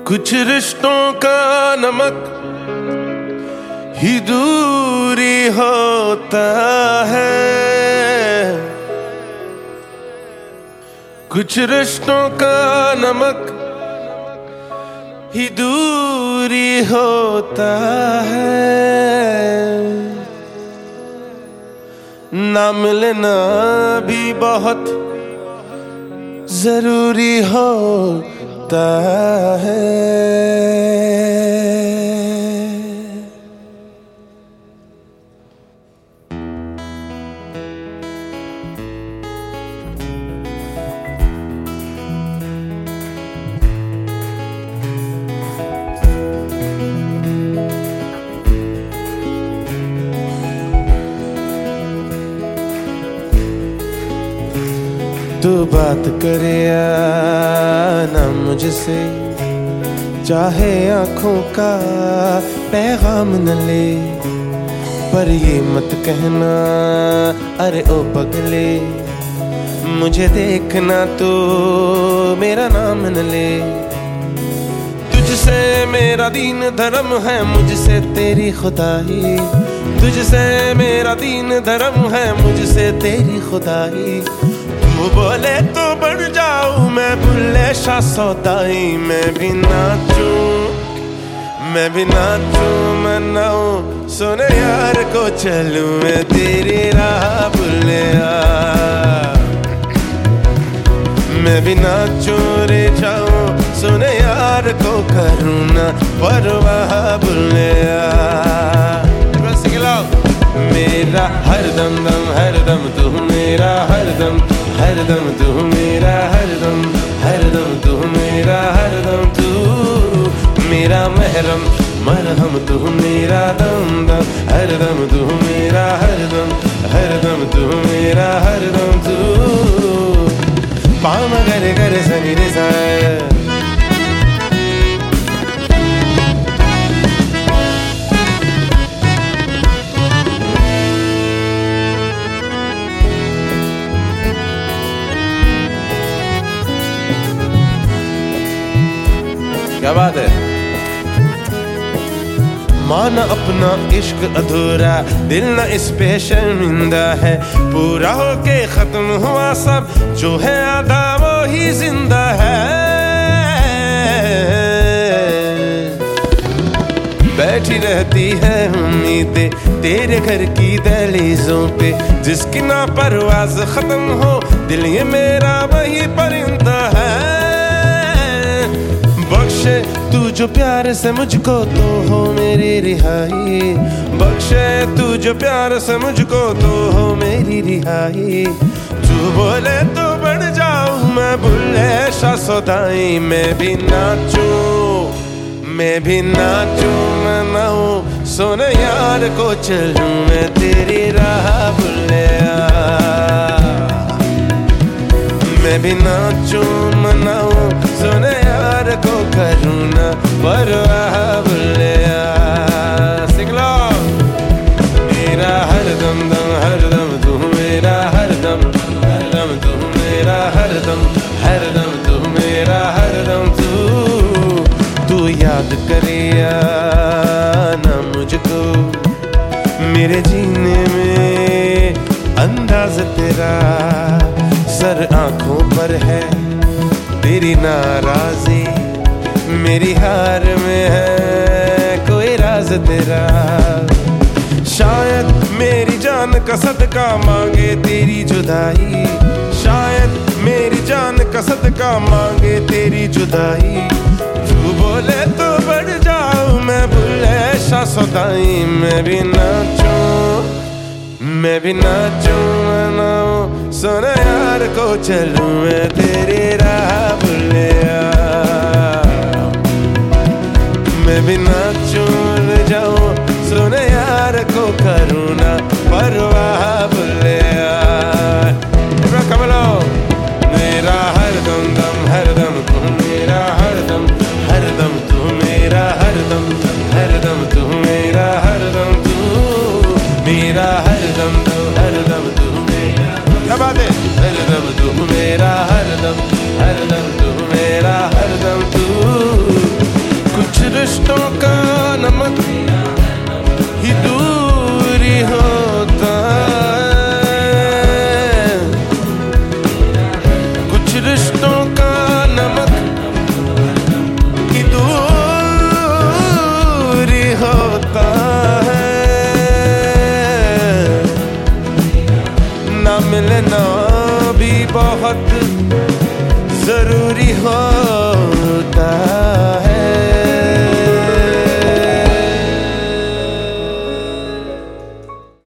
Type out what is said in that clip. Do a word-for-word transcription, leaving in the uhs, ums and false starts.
कुछ रिश्तों का नमक ही दूरी होता है, कुछ रिश्तों का नमक ही दूरी होता है। ना मिलना भी बहुत जरूरी होता है। तू बात करे या ना मुझसे, चाहे आँखों का पैगाम न ले, पर ये मत कहना अरे ओ पगले, मुझे देखना तो मेरा नाम न ले। तुझसे मेरा दीन धर्म है, मुझसे तेरी खुदाई, तुझसे मेरा दीन धर्म है, मुझसे तेरी खुदाई। तू बोले तो बढ़ जाऊं मैं बुल्ले शाह सौदाई, मैं भी नाचूं मैं भी नाचूं मनाऊं, सुने यार को चलूं मैं तेरी राह बुल्लिया। मैं भी नाचूं रे जाऊं, सुने यार को करूं ना परवाह बुल्लिया। मेरा हर दम दम हर दम तू मेरा हर दम, हर दम तू मेरा हर दम, हर दम तू मेरा हर दम, तू मेरा महरम मरहम तू मेरा दम दम, हर दम तू मेरा हर दम, हर दम तू मेरा हर दम, तू पाम करे करे सनी रे सा। क्या बात है। माना अपना इश्क अधूरा, दिल न इस पे शर्मिंदा है, पूरा होके खत्म हुआ सब, जो है आधा वो ही जिंदा है। बैठी रहती है उम्मीदें तेरे घर की दहलीजों पे, जिसकी ना परवाज खत्म हो दिल ये मेरा वही परिंदा है। बख्शे तू जो प्यार से मुझको तो हो मेरी रिहाई, बख्शे तू जो प्यार से मुझको तो हो मेरी रिहाई। तू बोले तो बढ़ जाऊं मैं बुल्ले शाह सौदाई, मैं भी नाचूं मैं भी नाचूं मनाऊं, सुन यार को चलूं मैं तेरी राह बुल्लिया। मैं भी नाचूं मनाऊं, सुन यार को करूं ना परवाह बुल्लिया। सिंग लो। मेरा हर दम दम हर दम तू मेरा हर दम, हर दम तू मेरा हर दम, हर दम तू मेरा हर दम, तू तू याद करे या ना मुझको, मेरे जीने में अंदाज तेरा, सर आंखों पर है तेरी नाराजी, मेरी हार में है कोई राज तेरा। शायद मेरी जान का सदका मांगे तेरी जुदाई, शायद मेरी जान का सदका मांगे तेरी जुदाई। तू बोले तो बढ़ जाऊं मैं बुल्ले शाह सौदाई, मैं भी नाचूं मैं भी नाचूं मनाऊं, सुन यार को चलूं मैं तेरी राह बुल्लिया। मैं भी नाचूं जाऊं, सुन यार को करूं ना परवाह बुल्लिया। कमलो मेरा हर दम दम हर दम तू मेरा हर दम, हर दम तू मेरा हर दम, हर दम तू मेरा हर दम, तू मेरा हर दम दम हर दम तू मेरा। क्या बात है। हर दम तू मेरा हर दम, हर दम तू मेरा हर दम, तू मिलना भी बहुत जरूरी हो